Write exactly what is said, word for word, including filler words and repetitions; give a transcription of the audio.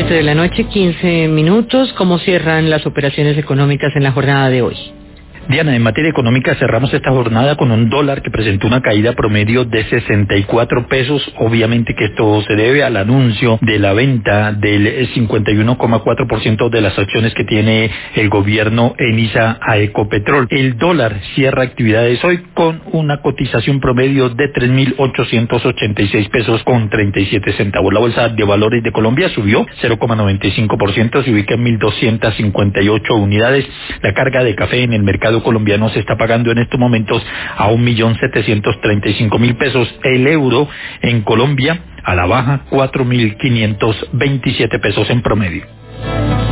siete de la noche, quince minutos. ¿Cómo cierran las operaciones económicas en la jornada de hoy? Diana, en materia económica cerramos esta jornada con un dólar que presentó una caída promedio de sesenta y cuatro pesos. Obviamente que esto se debe al anuncio de la venta del cincuenta y uno coma cuatro por ciento de las acciones que tiene el gobierno Enisa a Ecopetrol. El dólar cierra actividades hoy con una cotización promedio de tres mil ochocientos ochenta y seis pesos con treinta y siete centavos. La bolsa de valores de Colombia subió cero coma noventa y cinco por ciento, se ubica en mil doscientas cincuenta y ocho unidades. La carga de café en el mercado colombiano se está pagando en estos momentos a un millón setecientos treinta y cinco mil pesos. El euro en Colombia a la baja cuatro mil quinientos veintisiete pesos en promedio.